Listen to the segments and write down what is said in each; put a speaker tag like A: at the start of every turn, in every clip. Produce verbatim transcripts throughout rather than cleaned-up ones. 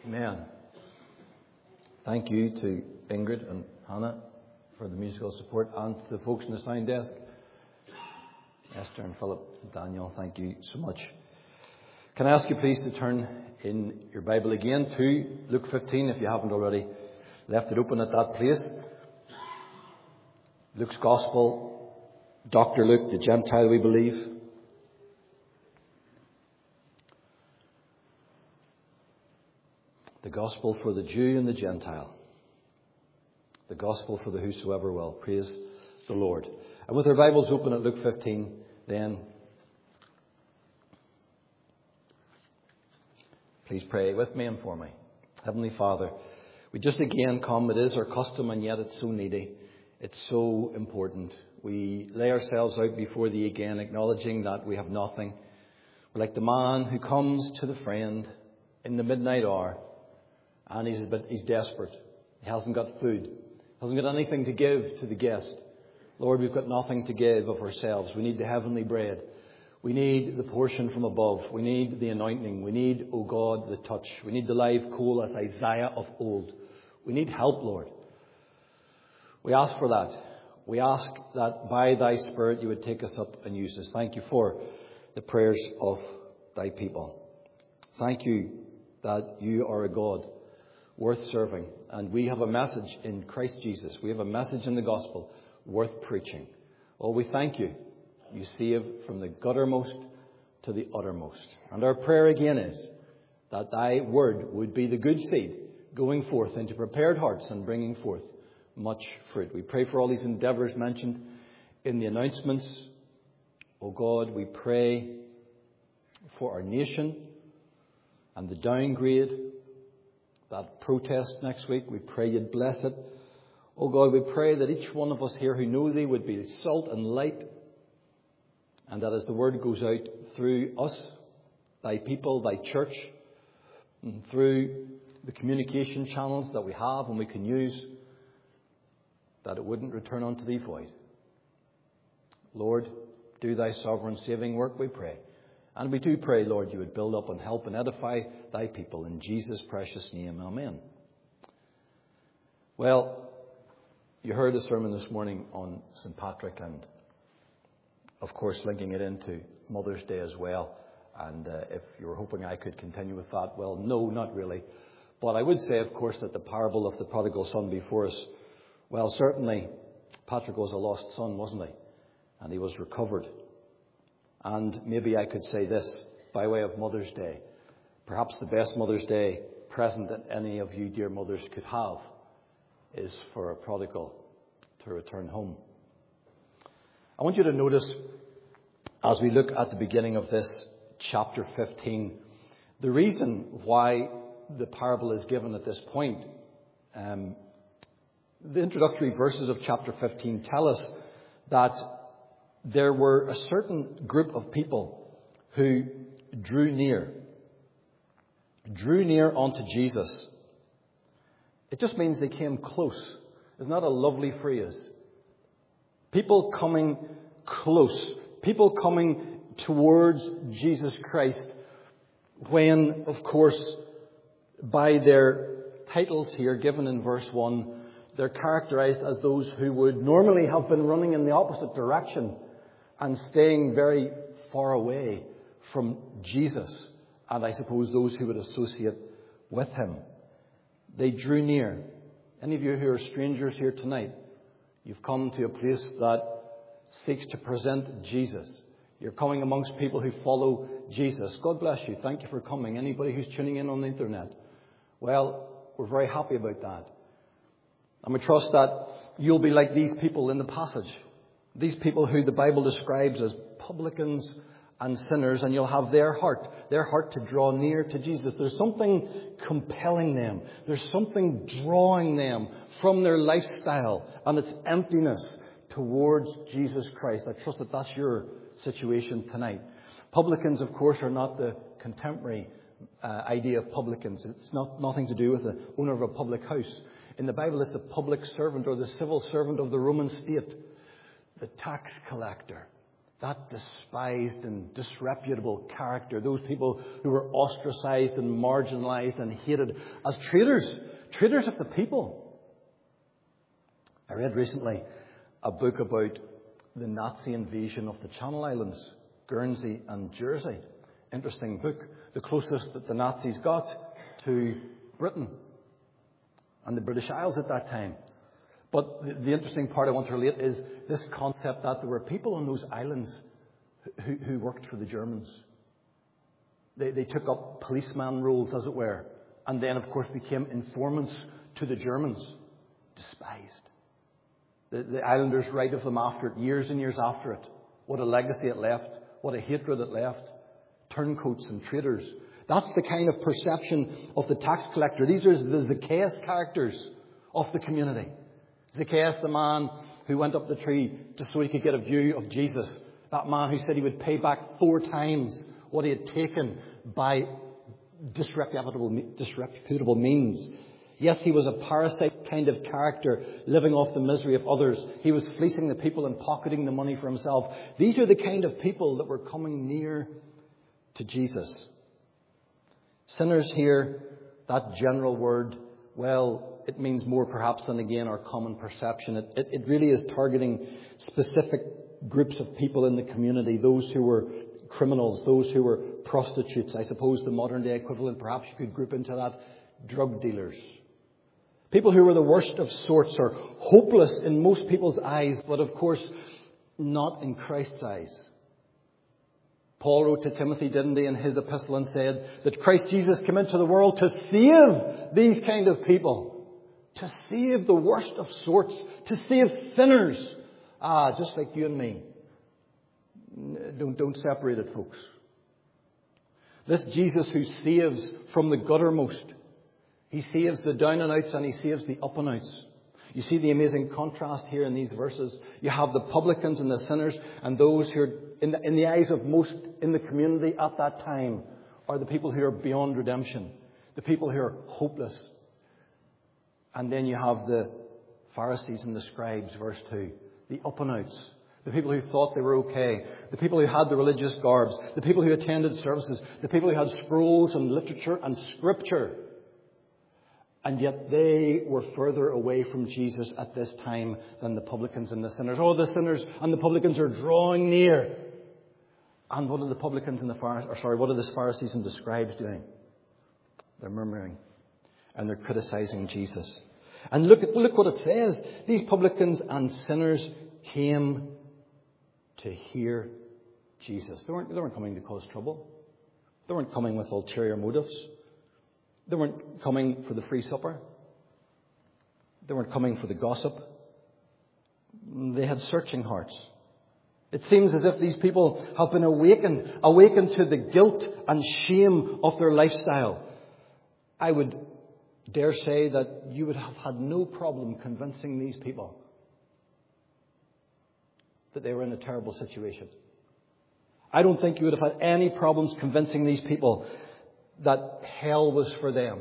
A: Amen. Thank you to Ingrid and Hannah for the musical support, and to the folks in the sound desk. Esther and Philip and Daniel, thank you so much. Can I ask you please to turn in your Bible again to Luke fifteen, if you haven't already left it open at that place. Luke's Gospel, Doctor Luke, the Gentile, we believe. The Gospel for the Jew and the Gentile. The Gospel for the whosoever will. Praise the Lord. And with our Bibles open at Luke fifteen, then please pray with me and for me. Heavenly Father, we just again come. It is our custom, and yet it's so needy. It's so important. We lay ourselves out before Thee again, acknowledging that we have nothing. We're like the man who comes to the friend in the midnight hour, and he's a bit, he's desperate. He hasn't got food. Hasn't got anything to give to the guest. Lord, we've got nothing to give of ourselves. We need the heavenly bread. We need the portion from above. We need the anointing. We need, O God, the touch. We need the live coal as Isaiah of old. We need help, Lord. We ask for that. We ask that by Thy Spirit You would take us up and use us. Thank You for the prayers of Thy people. Thank You that You are a God worth serving. And we have a message in Christ Jesus. We have a message in the gospel worth preaching. Oh, we thank You. You save from the guttermost to the uttermost. And our prayer again is that Thy word would be the good seed going forth into prepared hearts and bringing forth much fruit. We pray for all these endeavours mentioned in the announcements. Oh God, we pray for our nation and the downgrade, that protest next week. We pray You'd bless it. Oh God, we pray that each one of us here who know Thee would be salt and light, and that as the word goes out through us, Thy people, Thy church, and through the communication channels that we have and we can use, that it wouldn't return unto Thee void. Lord, do Thy sovereign saving work, we pray. And we do pray, Lord, You would build up and help and edify Thy people. In Jesus' precious name, amen. Well, you heard a sermon this morning on Saint Patrick, and of course linking it into Mother's Day as well. And uh, if you were hoping I could continue with that, well, no, not really. But I would say, of course, that the parable of the prodigal son before us, well, certainly Patrick was a lost son, wasn't he? And he was recovered. And maybe I could say this by way of Mother's Day. Perhaps the best Mother's Day present that any of you dear mothers could have is for a prodigal to return home. I want you to notice, as we look at the beginning of this chapter fifteen, the reason why the parable is given at this point. Um, the introductory verses of chapter fifteen tell us that there were a certain group of people who drew near, drew near unto Jesus. It just means they came close. Isn't that a lovely phrase? People coming close. People coming towards Jesus Christ when, of course, by their titles here given in verse one, they're characterized as those who would normally have been running in the opposite direction and staying very far away from Jesus, and I suppose those who would associate with Him. They drew near. Any of you who are strangers here tonight, you've come to a place that seeks to present Jesus. You're coming amongst people who follow Jesus. God bless you. Thank you for coming. Anybody who's tuning in on the internet, well, we're very happy about that. And we trust that you'll be like these people in the passage. These people who the Bible describes as publicans and sinners, and you'll have their heart, their heart to draw near to Jesus. There's something compelling them. There's something drawing them from their lifestyle and its emptiness towards Jesus Christ. I trust that that's your situation tonight. Publicans, of course, are not the contemporary uh, idea of publicans. It's not nothing to do with the owner of a public house. In the Bible, it's the public servant or the civil servant of the Roman state, the tax collector. that despised and disreputable character, those people who were ostracized and marginalized and hated as traitors, traitors of the people. I read recently a book about the Nazi invasion of the Channel Islands, Guernsey and Jersey. Interesting book. The closest that the Nazis got to Britain and the British Isles at that time. But the, the interesting part I want to relate is this concept that there were people on those islands who, who worked for the Germans. They, they took up policeman roles, as it were, and then, of course, became informants to the Germans. Despised. The, the islanders write of them after it, years and years after it. What a legacy it left. What a hatred it left. Turncoats and traitors. That's the kind of perception of the tax collector. These are the Zacchaeus characters of the community. Zacchaeus, the man who went up the tree just so he could get a view of Jesus. That man who said he would pay back four times what he had taken by disreputable, disreputable means. Yes, he was a parasite kind of character, living off the misery of others. He was fleecing the people and pocketing the money for himself. These are the kind of people that were coming near to Jesus. Sinners hear that general word, well, it means more perhaps than, again, our common perception. It, it, it really is targeting specific groups of people in the community, those who were criminals, those who were prostitutes. I suppose the modern day equivalent, perhaps you could group into that, drug dealers. People who were the worst of sorts or hopeless in most people's eyes, but of course not in Christ's eyes. Paul wrote to Timothy, didn't he, in his epistle and said that Christ Jesus came into the world to save these kind of people. To save the worst of sorts. To save sinners. Ah, just like you and me. Don't, don't separate it, folks. This Jesus who saves from the guttermost. He saves the down and outs and he saves the up and outs. You see the amazing contrast here in these verses. You have the publicans and the sinners, and those who are, in the, in the eyes of most in the community at that time, are the people who are beyond redemption. The people who are hopeless. And then you have the Pharisees and the scribes, verse two. The up and outs. The people who thought they were okay. The people who had the religious garbs. The people who attended services. The people who had scrolls and literature and scripture. And yet they were further away from Jesus at this time than the publicans and the sinners. Oh, the sinners and the publicans are drawing near. And what are the publicans and the Pharisees, or sorry, what are the Pharisees and the scribes doing? They're murmuring. And they're criticizing Jesus. And look at look what it says. These publicans and sinners came to hear Jesus. They weren't, they weren't coming to cause trouble. They weren't coming with ulterior motives. They weren't coming for the free supper. They weren't coming for the gossip. They had searching hearts. It seems as if these people have been awakened, awakened to the guilt and shame of their lifestyle. I would dare say that you would have had no problem convincing these people that they were in a terrible situation. I don't think you would have had any problems convincing these people that hell was for them.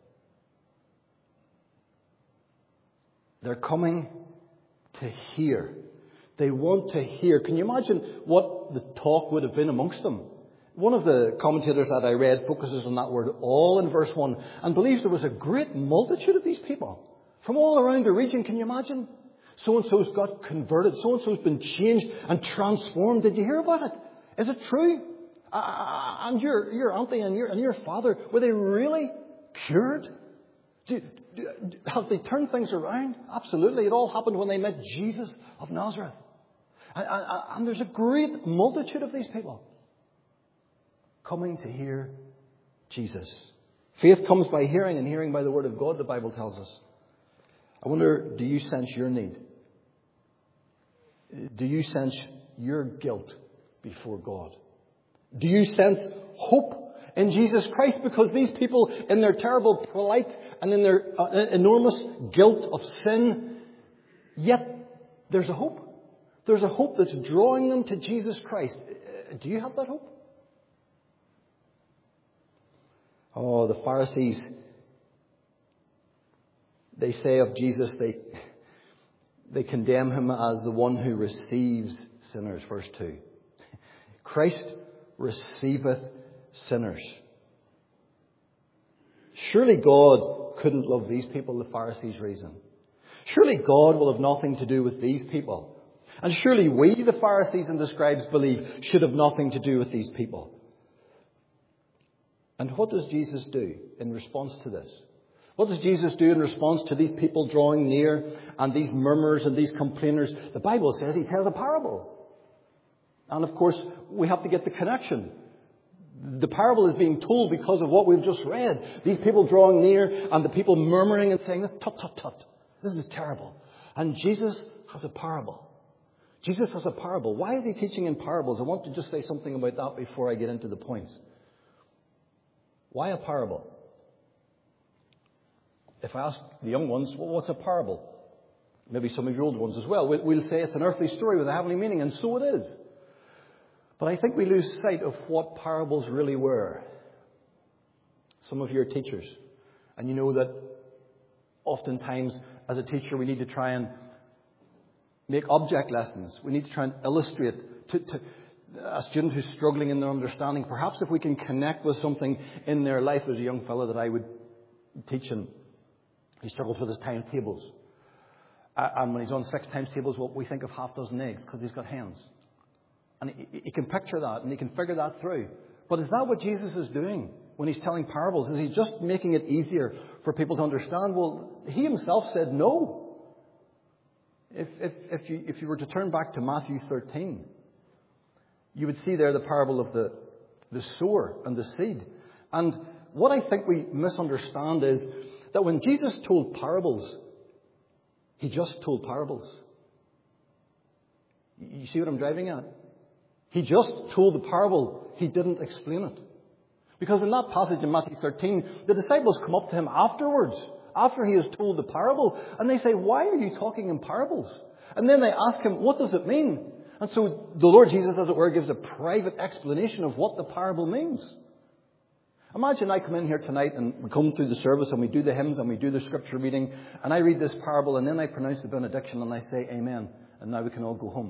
A: They're coming to hear. They want to hear. Can you imagine what the talk would have been amongst them? One of the commentators that I read focuses on that word all in verse one and believes there was a great multitude of these people from all around the region. Can you imagine? So-and-so's got converted. So-and-so's been changed and transformed. Did you hear about it? Is it true? Uh, and your your auntie and your and your father, were they really cured? Do, do, have they turned things around? Absolutely. It all happened when they met Jesus of Nazareth. And, and, and there's a great multitude of these people coming to hear Jesus. Faith comes by hearing, and hearing by the word of God, the Bible tells us. I wonder, do you sense your need? Do you sense your guilt before God? Do you sense hope in Jesus Christ? Because these people, in their terrible plight and in their uh, enormous guilt of sin, yet there's a hope. There's a hope that's drawing them to Jesus Christ. Do you have that hope? Oh, the Pharisees, they say of Jesus, they, they condemn him as the one who receives sinners, verse two. Christ receiveth sinners. Surely God couldn't love these people, the Pharisees reason. Surely God will have nothing to do with these people. And surely we, the Pharisees and the scribes, believe should have nothing to do with these people. And what does Jesus do in response to this? What does Jesus do in response to these people drawing near and these murmurers and these complainers? The Bible says he tells a parable. And of course, we have to get the connection. The parable is being told because of what we've just read. These people drawing near and the people murmuring and saying, tut, tut, tut. This is terrible. And Jesus has a parable. Jesus has a parable. Why is he teaching in parables? I want to just say something about that before I get into the points. Why a parable? If I ask the young ones, well, what's a parable? Maybe some of your old ones as well. We'll say it's an earthly story with a heavenly meaning, and so it is. But I think we lose sight of what parables really were. Some of you are teachers, and you know that oftentimes as a teacher we need to try and make object lessons. We need to try and illustrate to, to a student who's struggling in their understanding. Perhaps if we can connect with something in their life. There's a young fellow that I would teach, and he struggles with his times tables. And when he's on six times tables, well, we think of half dozen eggs because he's got hens. And he, he can picture that and he can figure that through. But is that what Jesus is doing when he's telling parables? Is he just making it easier for people to understand? Well, he himself said no. If, if, if, you, if you were to turn back to Matthew thirteen, you would see there the parable of the, the sower and the seed. And what I think we misunderstand is that when Jesus told parables, he just told parables. You see what I'm driving at? He just told the parable. He didn't explain it. Because in that passage in Matthew thirteen, the disciples come up to him afterwards, after he has told the parable, and they say, why are you talking in parables? And then they ask him, what does it mean? And so the Lord Jesus, as it were, gives a private explanation of what the parable means. Imagine I come in here tonight and we come through the service and we do the hymns and we do the scripture reading, and I read this parable and then I pronounce the benediction and I say amen, and now we can all go home.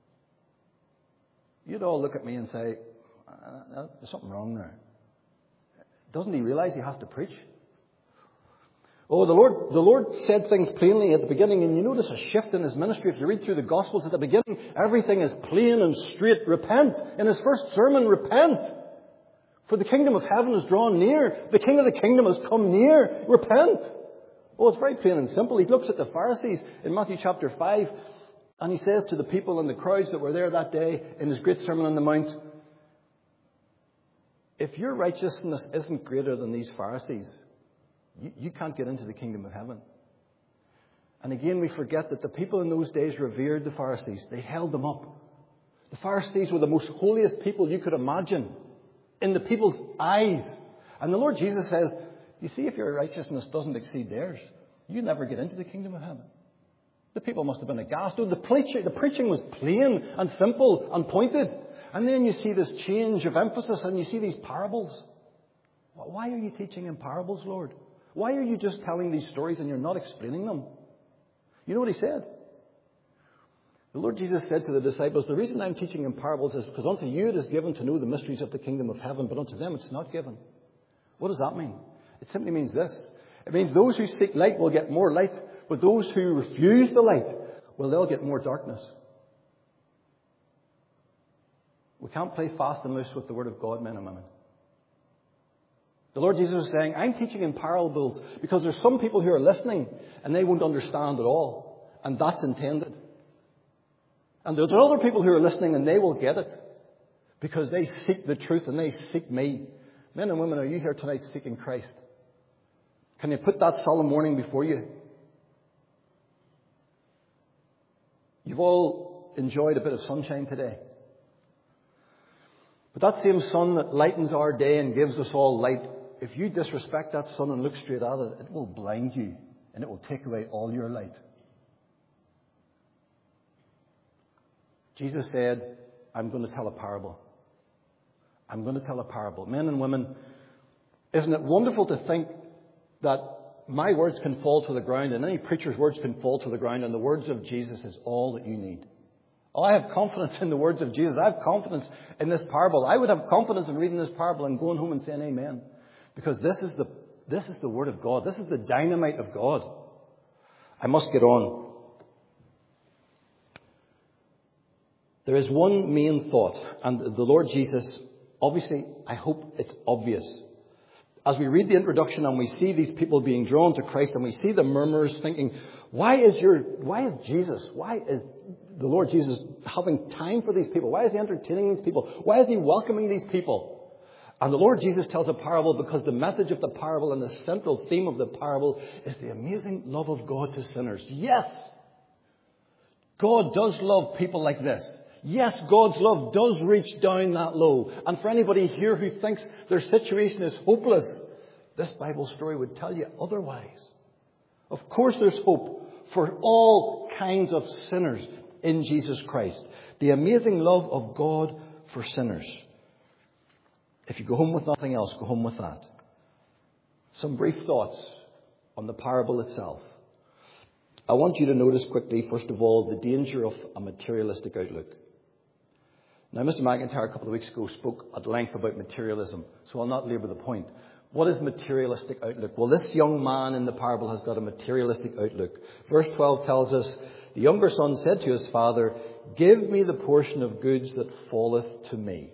A: You'd all look at me and say, there's something wrong there. Doesn't he realize he has to preach? Oh, the Lord, the Lord said things plainly at the beginning, and you notice a shift in his ministry. If you read through the Gospels at the beginning, everything is plain and straight. Repent. In his first sermon, repent. For the kingdom of heaven is drawn near. The king of the kingdom has come near. Repent. Oh, it's very plain and simple. He looks at the Pharisees in Matthew chapter five, and he says to the people and the crowds that were there that day in his great Sermon on the Mount, if your righteousness isn't greater than these Pharisees, you, you can't get into the kingdom of heaven. And again, we forget that the people in those days revered the Pharisees. They held them up. The Pharisees were the most holiest people you could imagine in the people's eyes. And the Lord Jesus says, you see, if your righteousness doesn't exceed theirs, you never get into the kingdom of heaven. The people must have been aghast. Oh, the preaching, the preaching was plain and simple and pointed. And then you see this change of emphasis and you see these parables. Why are you teaching in parables, Lord? Why are you just telling these stories and you're not explaining them? You know what he said? The Lord Jesus said to the disciples, the reason I'm teaching in parables is because unto you it is given to know the mysteries of the kingdom of heaven, but unto them it's not given. What does that mean? It simply means this. It means those who seek light will get more light, but those who refuse the light, well, they'll get more darkness. We can't play fast and loose with the Word of God, men and women. The Lord Jesus is saying, I'm teaching in parables because there's some people who are listening and they won't understand at all. And that's intended. And there's other people who are listening and they will get it because they seek the truth and they seek me. Men and women, are you here tonight seeking Christ? Can you put that solemn warning before you? You've all enjoyed a bit of sunshine today. But that same sun that lightens our day and gives us all light, if you disrespect that sun and look straight at it, it will blind you and it will take away all your light. Jesus said, I'm going to tell a parable. I'm going to tell a parable. Men and women, isn't it wonderful to think that my words can fall to the ground and any preacher's words can fall to the ground and the words of Jesus is all that you need. Oh, I have confidence in the words of Jesus. I have confidence in this parable. I would have confidence in reading this parable and going home and saying amen. Because this is the, this is the Word of God. This is the dynamite of God. I must get on. There is one main thought, and the Lord Jesus, obviously, I hope it's obvious. As we read the introduction and we see these people being drawn to Christ and we see the murmurers thinking, why is your, why is Jesus, why is the Lord Jesus having time for these people? Why is he entertaining these people? Why is he welcoming these people? And the Lord Jesus tells a parable because the message of the parable and the central theme of the parable is the amazing love of God to sinners. Yes, God does love people like this. Yes, God's love does reach down that low. And for anybody here who thinks their situation is hopeless, this Bible story would tell you otherwise. Of course there's hope for all kinds of sinners in Jesus Christ. The amazing love of God for sinners. If you go home with nothing else, go home with that. Some brief thoughts on the parable itself. I want you to notice quickly, first of all, the danger of a materialistic outlook. Now, Mister McIntyre a couple of weeks ago spoke at length about materialism, so I'll not labour the point. What is materialistic outlook? Well, this young man in the parable has got a materialistic outlook. Verse twelve tells us, the younger son said to his father, give me the portion of goods that falleth to me.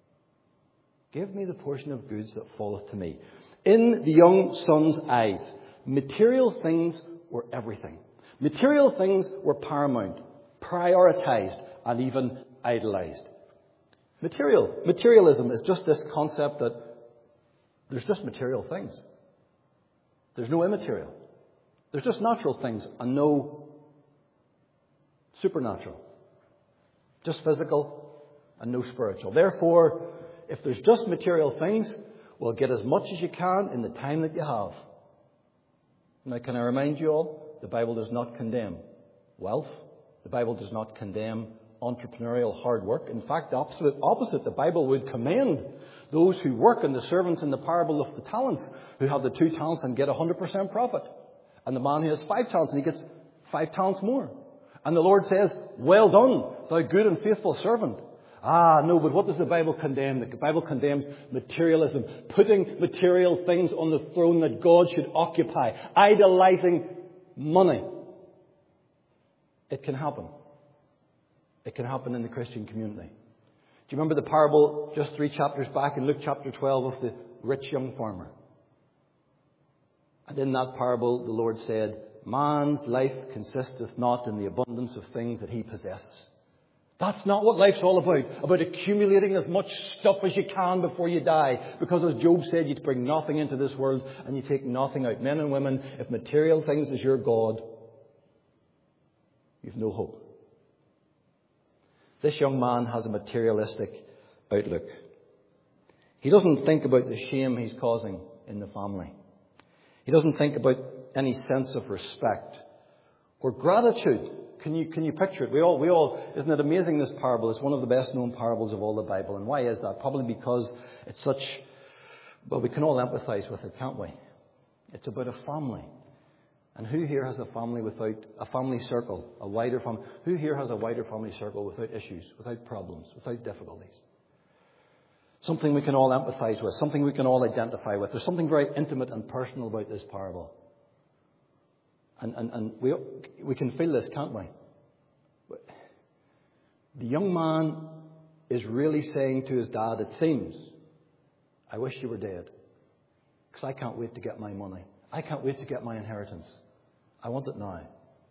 A: Give me the portion of goods that falleth to me. In the young son's eyes, material things were everything. Material things were paramount, prioritized, and even idolized. Material, materialism is just this concept that there's just material things. There's no immaterial. There's just natural things and no supernatural. Just physical and no spiritual. Therefore, if there's just material things, well, get as much as you can in the time that you have. Now, can I remind you all, the Bible does not condemn wealth. The Bible does not condemn entrepreneurial hard work. In fact, the opposite, opposite, the Bible would commend those who work, and the servants in the parable of the talents, who have the two talents and get one hundred percent profit. And the man who has five talents, and he gets five talents more. And the Lord says, well done, thou good and faithful servant. Ah, no, but what does the Bible condemn? The Bible condemns materialism, putting material things on the throne that God should occupy, idolizing money. It can happen. It can happen in the Christian community. Do you remember the parable just three chapters back in Luke chapter twelve of the rich young farmer? And in that parable, the Lord said, man's life consisteth not in the abundance of things that he possesses. That's not what life's all about. About accumulating as much stuff as you can before you die. Because as Job said, you bring nothing into this world and you take nothing out. Men and women, if material things is your God, you've no hope. This young man has a materialistic outlook. He doesn't think about the shame he's causing in the family. He doesn't think about any sense of respect or gratitude. Can you, can you picture it? We all, we all, isn't it amazing, this parable? It's one of the best known parables of all the Bible. And why is that? Probably because it's such, well, we can all empathize with it, can't we? It's about a family. And who here has a family without a family circle, a wider family? Who here has a wider family circle without issues, without problems, without difficulties? Something we can all empathize with, something we can all identify with. There's something very intimate and personal about this parable. And, and, and we, we can feel this, can't we? The young man is really saying to his dad, it seems, I wish you were dead. Because I can't wait to get my money. I can't wait to get my inheritance. I want it now.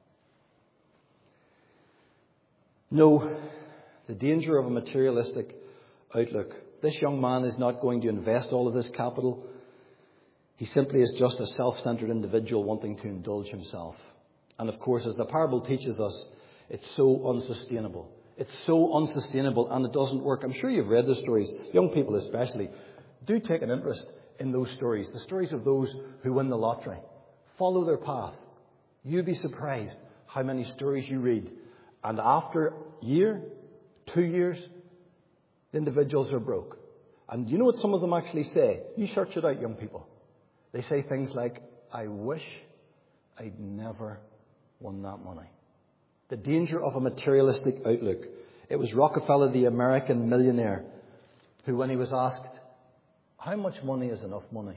A: No, the danger of a materialistic outlook. This young man is not going to invest all of this capital. He simply is just a self-centered individual wanting to indulge himself. And of course, as the parable teaches us, it's so unsustainable. It's so unsustainable and it doesn't work. I'm sure you've read the stories, young people especially. Do take an interest in those stories, the stories of those who win the lottery. Follow their path. You'd be surprised how many stories you read. And after a year, two years, the individuals are broke. And you know what some of them actually say? You search it out, young people. They say things like, I wish I'd never won that money. The danger of a materialistic outlook. It was Rockefeller, the American millionaire, who, when he was asked, how much money is enough money?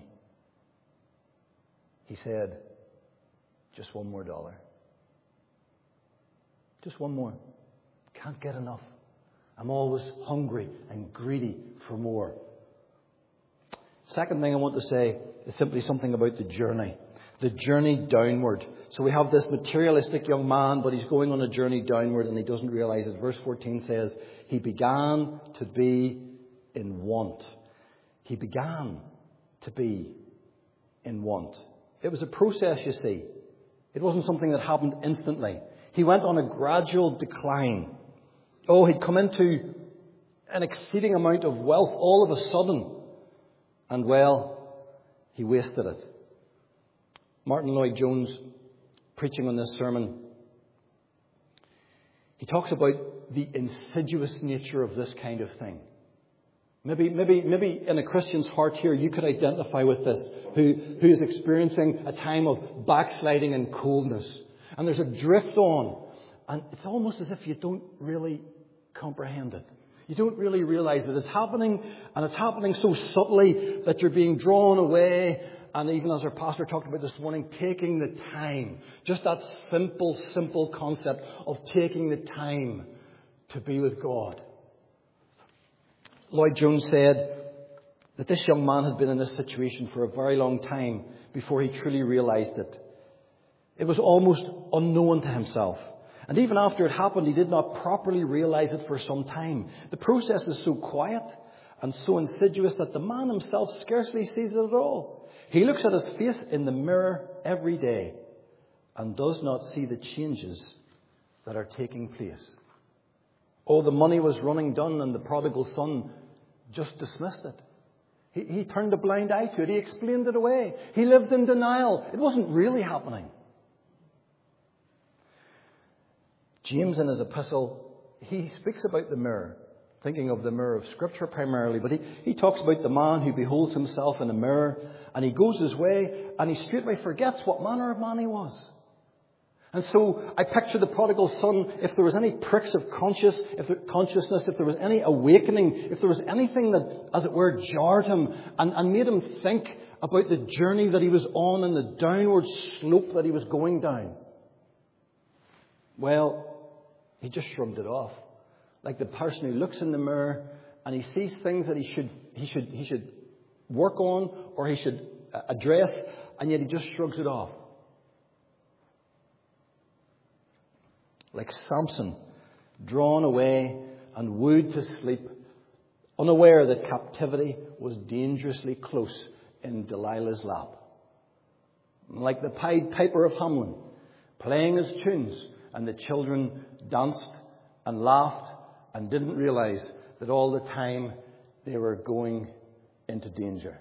A: He said, just one more dollar. Just one more. Can't get enough. I'm always hungry and greedy for more. Second thing I want to say is simply something about the journey. The journey downward. So we have this materialistic young man, but he's going on a journey downward and he doesn't realize it. Verse fourteen says, he began to be in want. He began to be in want. It was a process, you see. It wasn't something that happened instantly. He went on a gradual decline. Oh, he'd come into an exceeding amount of wealth all of a sudden. And well, he wasted it. Martin Lloyd-Jones, preaching on this sermon, he talks about the insidious nature of this kind of thing. Maybe, maybe, maybe in a Christian's heart here, you could identify with this, who, who is experiencing a time of backsliding and coldness. And there's a drift on. And it's almost as if you don't really comprehend it. You don't really realize that it's happening, and it's happening so subtly that you're being drawn away. And even as our pastor talked about this morning, taking the time. Just that simple, simple concept of taking the time to be with God. Lloyd-Jones said that this young man had been in this situation for a very long time before he truly realized it. It was almost unknown to himself. And even after it happened, he did not properly realize it for some time. The process is so quiet and so insidious that the man himself scarcely sees it at all. He looks at his face in the mirror every day and does not see the changes that are taking place. Oh, the money was running down and the prodigal son just dismissed it. He, he turned a blind eye to it. He explained it away. He lived in denial. It wasn't really happening. James, in his epistle, he speaks about the mirror, thinking of the mirror of Scripture primarily, but he, he talks about the man who beholds himself in a mirror, and he goes his way, and he straightway forgets what manner of man he was. And so I picture the prodigal son, if there was any pricks of conscious, if there, consciousness, if there was any awakening, if there was anything that, as it were, jarred him and, and made him think about the journey that he was on and the downward slope that he was going down. Well, he just shrugged it off. Like the person who looks in the mirror and he sees things that he should, he should, he should work on or he should address, and yet he just shrugs it off. Like Samson, drawn away and wooed to sleep, unaware that captivity was dangerously close in Delilah's lap. Like the Pied Piper of Hamelin, playing his tunes, and the children danced and laughed and didn't realize that all the time they were going into danger.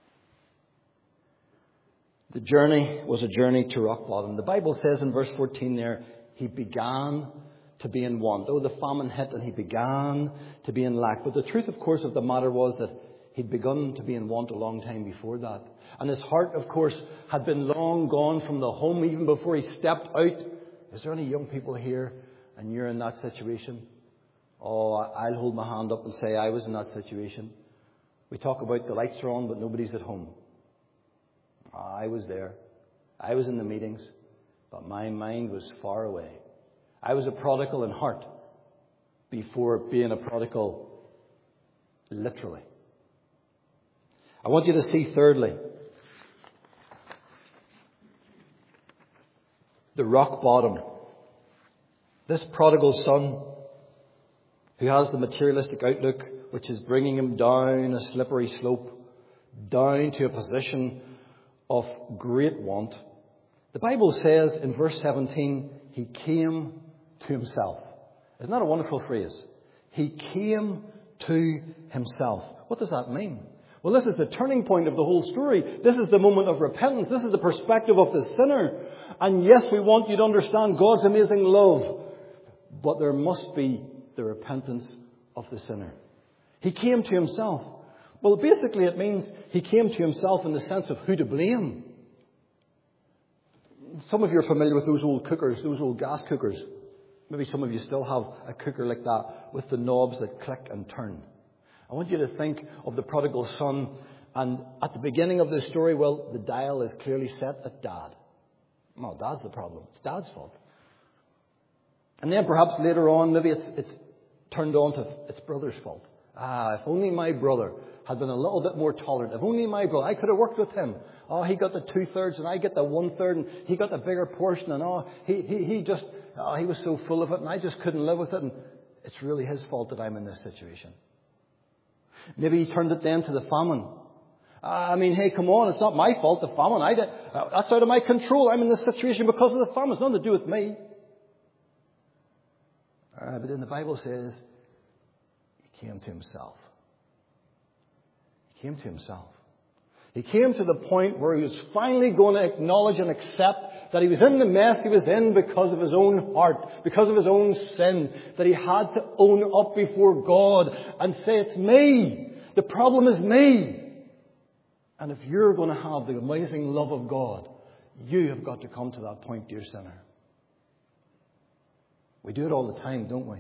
A: The journey was a journey to rock bottom. The Bible says in verse fourteen there, he began to be in want. Oh, the famine hit and he began to be in lack. But the truth, of course, of the matter was that he'd begun to be in want a long time before that. And his heart, of course, had been long gone from the home even before he stepped out. Is there any young people here and you're in that situation? Oh, I'll hold my hand up and say I was in that situation. We talk about the lights are on, but nobody's at home. I was there. I was in the meetings, but my mind was far away. I was a prodigal in heart before being a prodigal literally. I want you to see, thirdly, the rock bottom. This prodigal son who has the materialistic outlook, which is bringing him down a slippery slope, down to a position of great want. The Bible says in verse seventeen, he came to himself. Isn't that a wonderful phrase? He came to himself. What does that mean? Well, this is the turning point of the whole story. This is the moment of repentance. This is the perspective of the sinner. And yes, we want you to understand God's amazing love. But there must be the repentance of the sinner. He came to himself. Well, basically it means he came to himself in the sense of who to blame. Some of you are familiar with those old cookers, those old gas cookers. Maybe some of you still have a cooker like that with the knobs that click and turn. I want you to think of the prodigal son, and at the beginning of the story, well, the dial is clearly set at Dad. Well, Dad's the problem. It's Dad's fault. And then perhaps later on, maybe it's, it's turned on to its brother's fault. Ah, if only my brother had been a little bit more tolerant. If only my brother, I could have worked with him. Oh, he got the two-thirds and I get the one-third, and he got the bigger portion, and oh, he, he, he just, oh, he was so full of it and I just couldn't live with it, and it's really his fault that I'm in this situation. Maybe he turned it then to the famine. I mean, hey, come on, it's not my fault, the famine. I did, that's out of my control. I'm in this situation because of the famine. It's nothing to do with me. Uh, but then the Bible says he came to himself. He came to himself. He came to the point where he was finally going to acknowledge and accept that he was in the mess he was in because of his own heart, because of his own sin, that he had to own up before God and say, it's me. The problem is me. And if you're going to have the amazing love of God, you have got to come to that point, dear sinner. We do it all the time, don't we?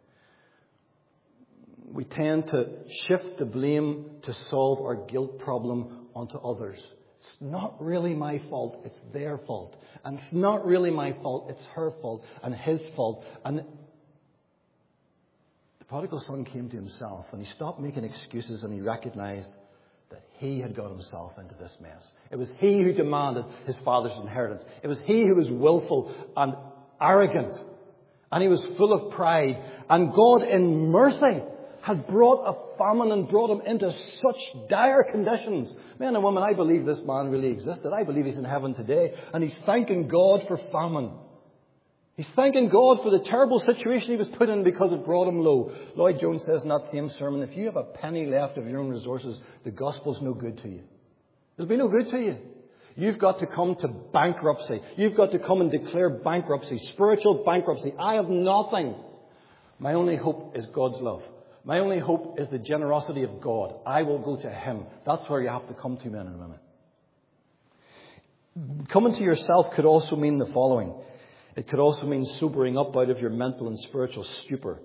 A: We tend to shift the blame to solve our guilt problem onto others. It's not really my fault, it's their fault. And it's not really my fault, it's her fault and his fault. And the prodigal son came to himself and he stopped making excuses, and he recognized that he had got himself into this mess. It was he who demanded his father's inheritance. It was he who was willful and arrogant. And he was full of pride. And God in mercy had brought a famine and brought him into such dire conditions. Men and women, I believe this man really existed. I believe he's in heaven today. And he's thanking God for famine. He's thanking God for the terrible situation he was put in because it brought him low. Lloyd Jones says in that same sermon, if you have a penny left of your own resources, the gospel's no good to you. It'll be no good to you. You've got to come to bankruptcy. You've got to come and declare bankruptcy, spiritual bankruptcy. I have nothing. My only hope is God's love. My only hope is the generosity of God. I will go to him. That's where you have to come to, men and women. Coming to yourself could also mean the following. It could also mean sobering up out of your mental and spiritual stupor.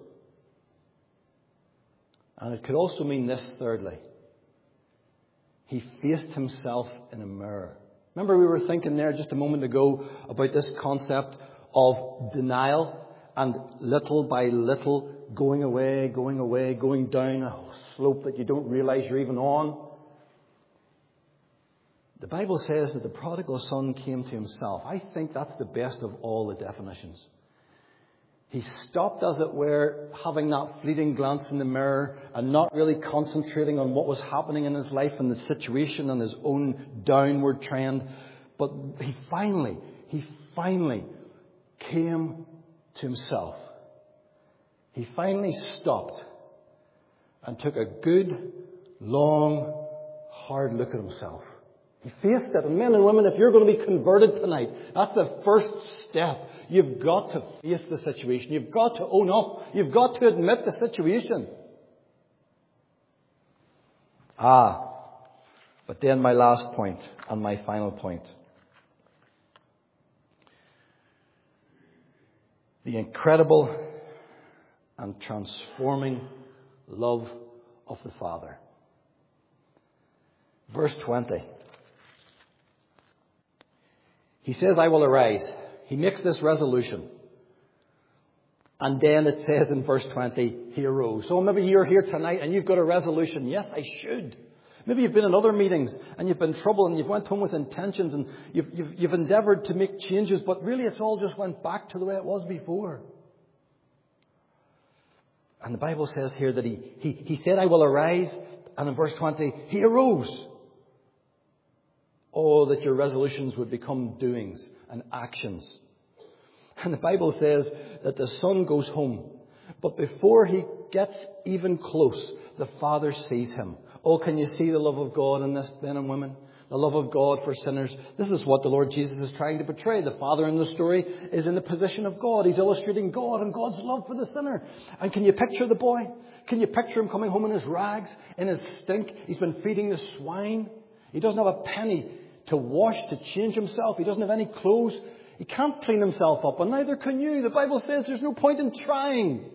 A: And it could also mean this, thirdly. He faced himself in a mirror. Remember, we were thinking there just a moment ago about this concept of denial and little by little going away, going away, going down a slope that you don't realize you're even on. The Bible says that the prodigal son came to himself. I think that's the best of all the definitions. He stopped, as it were, having that fleeting glance in the mirror and not really concentrating on what was happening in his life and the situation and his own downward trend. But he finally, he finally came to himself. He finally stopped and took a good, long, hard look at himself. He faced it. And men and women, if you're going to be converted tonight, that's the first step. You've got to face the situation. You've got to own up. You've got to admit the situation. Ah, but then my last point and my final point. The incredible and transforming love of the Father. Verse twenty. He says, I will arise. He makes this resolution. And then it says in verse twenty, he arose. So maybe you're here tonight and you've got a resolution. Yes, I should. Maybe you've been in other meetings and you've been in trouble and you've went home with intentions and you've, you've, you've endeavoured to make changes, but really it's all just went back to the way it was before. And the Bible says here that he, he, he said, I will arise. And in verse twenty, he arose. Oh, that your resolutions would become doings and actions. And the Bible says that the son goes home. But before he gets even close, the Father sees him. Oh, can you see the love of God in this, men and women? The love of God for sinners. This is what the Lord Jesus is trying to portray. The Father in the story is in the position of God. He's illustrating God and God's love for the sinner. And can you picture the boy? Can you picture him coming home in his rags, in his stink? He's been feeding the swine. He doesn't have a penny to wash, to change himself. He doesn't have any clothes. He can't clean himself up, and neither can you. The Bible says there's no point in trying.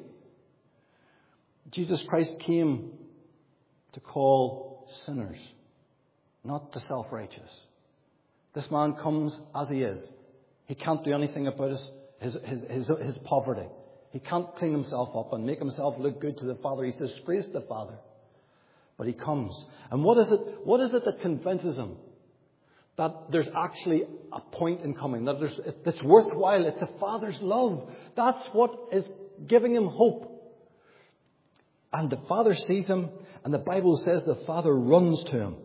A: Jesus Christ came to call sinners, not the self-righteous. This man comes as he is. He can't do anything about his, his, his, his, his poverty. He can't clean himself up and make himself look good to the Father. He's disgraced the Father. But he comes. And what is it, what is it that convinces him that there's actually a point in coming, that there's, it's worthwhile? It's the Father's love. That's what is giving him hope. And the Father sees him, and the Bible says the Father runs to him.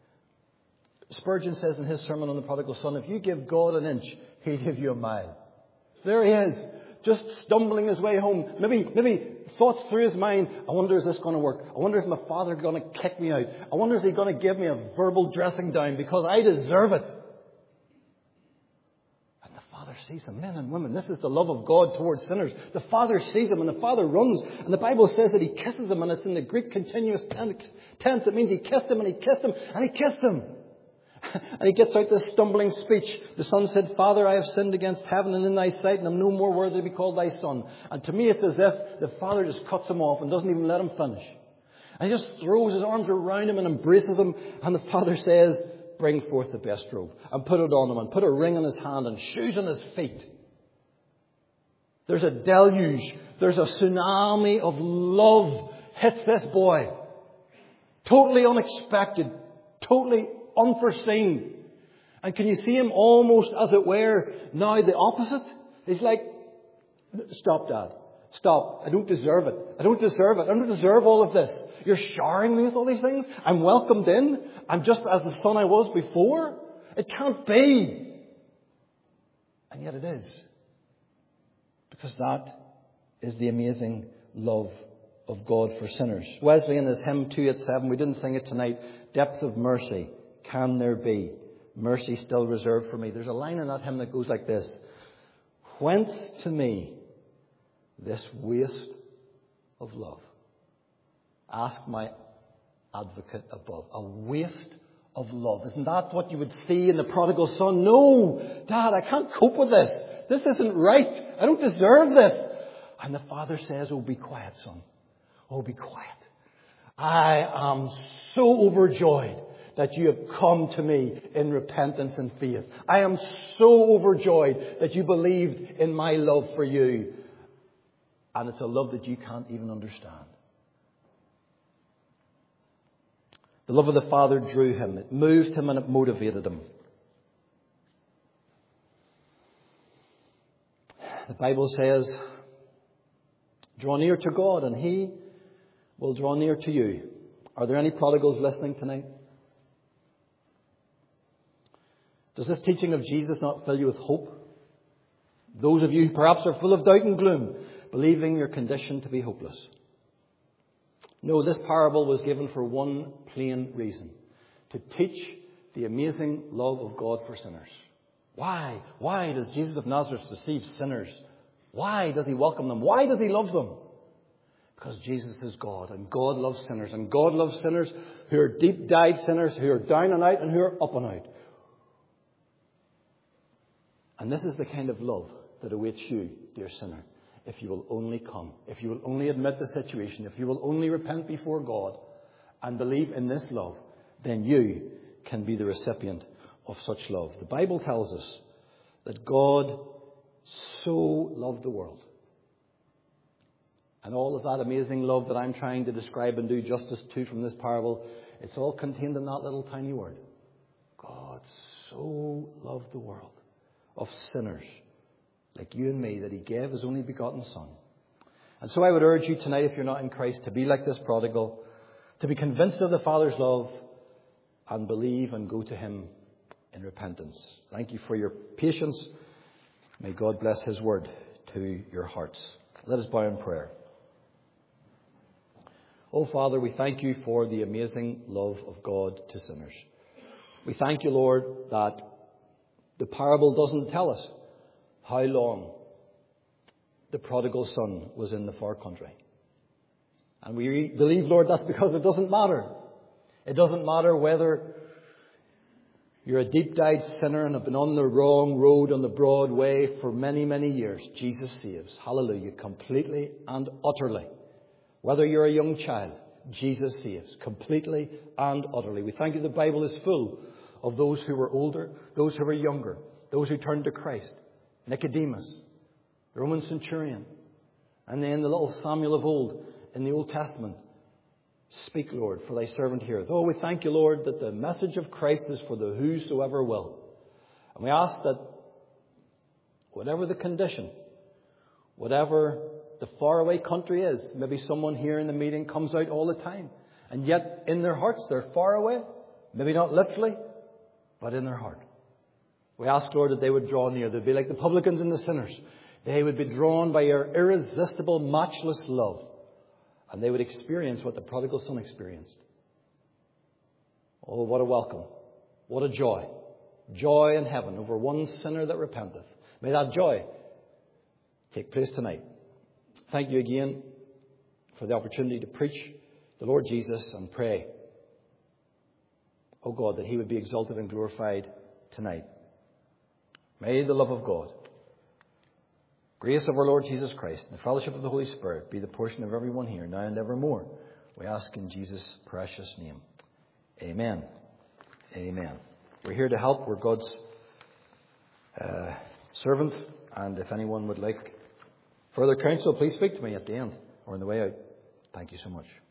A: Spurgeon says in his sermon on the prodigal son, if you give God an inch, he'll give you a mile. There he is, just stumbling his way home. Maybe, maybe thoughts through his mind, I wonder, is this going to work? I wonder if my Father is going to kick me out. I wonder, is he going to give me a verbal dressing down because I deserve it? And the Father sees him, men and women. This is the love of God towards sinners. The Father sees him, and the Father runs. And the Bible says that he kisses him, and it's in the Greek continuous tense. It means he kissed him, and he kissed him, and he kissed him. And he gets out this stumbling speech. The son said, Father, I have sinned against heaven and in thy sight, and I'm no more worthy to be called thy son. And to me it's as if the Father just cuts him off and doesn't even let him finish. And he just throws his arms around him and embraces him. And the Father says, bring forth the best robe and put it on him, and put a ring on his hand and shoes on his feet. There's a deluge. There's a tsunami of love hits this boy. Totally unexpected. Totally unforeseen. And can you see him almost, as it were, now the opposite? He's like, stop, Dad. Stop. I don't deserve it. I don't deserve it. I don't deserve all of this. You're showering me with all these things. I'm welcomed in. I'm just as the son I was before. It can't be. And yet it is. Because that is the amazing love of God for sinners. Wesley in his hymn two eighty-seven, we didn't sing it tonight, depth of mercy can there be, mercy still reserved for me. There's a line in that hymn that goes like this. Whence to me this waste of love? Ask my advocate above. A waste of love. Isn't that what you would see in the prodigal son? No, Dad, I can't cope with this. This isn't right. I don't deserve this. And the Father says, oh, be quiet, son. Oh, be quiet. I am so overjoyed that you have come to me in repentance and faith. I am so overjoyed that you believed in my love for you. And it's a love that you can't even understand. The love of the Father drew him. It moved him and it motivated him. The Bible says, draw near to God and He will draw near to you. Are there any prodigals listening tonight? Does this teaching of Jesus not fill you with hope? Those of you who perhaps are full of doubt and gloom, believing your condition to be hopeless. No, this parable was given for one plain reason. To teach the amazing love of God for sinners. Why? Why does Jesus of Nazareth receive sinners? Why does He welcome them? Why does He love them? Because Jesus is God, and God loves sinners. And God loves sinners who are deep-dyed sinners, who are down and out and who are up and out. And this is the kind of love that awaits you, dear sinner, if you will only come, if you will only admit the situation, if you will only repent before God and believe in this love, then you can be the recipient of such love. The Bible tells us that God so loved the world. And all of that amazing love that I'm trying to describe and do justice to from this parable, it's all contained in that little tiny word. God so loved the world of sinners like you and me that He gave His only begotten Son. And so I would urge you tonight, if you're not in Christ, to be like this prodigal, to be convinced of the Father's love and believe and go to Him in repentance. Thank you for your patience. May God bless His word to your hearts. Let us bow in prayer. Oh, Father, we thank you for the amazing love of God to sinners. We thank you, Lord, that the parable doesn't tell us how long the prodigal son was in the far country. And we believe, Lord, that's because it doesn't matter. It doesn't matter whether You're a deep-dyed sinner and have been on the wrong road on the broad way for many, many years. Jesus saves. Hallelujah. Completely and utterly. Whether you're a young child, Jesus saves. Completely and utterly. We thank you the Bible is full of those who were older, those who were younger, those who turned to Christ. Nicodemus, the Roman centurion, and then the little Samuel of old in the Old Testament. Speak, Lord, for thy servant heareth. Oh, we thank you, Lord, that the message of Christ is for the whosoever will. And we ask that whatever the condition, whatever the faraway country is, maybe someone here in the meeting comes out all the time, and yet in their hearts they're far away, maybe not literally, but in their heart. We ask, Lord, that they would draw near. They'd be like the publicans and the sinners. They would be drawn by your irresistible, matchless love. And they would experience what the prodigal son experienced. Oh, what a welcome. What a joy. Joy in heaven over one sinner that repenteth. May that joy take place tonight. Thank you again for the opportunity to preach the Lord Jesus and pray, oh God, that he would be exalted and glorified tonight. May the love of God, grace of our Lord Jesus Christ, and the fellowship of the Holy Spirit be the portion of everyone here, now and evermore. We ask in Jesus' precious name. Amen. Amen. We're here to help. We're God's uh, servant. And if anyone would like further counsel, please speak to me at the end or on the way out. Thank you so much.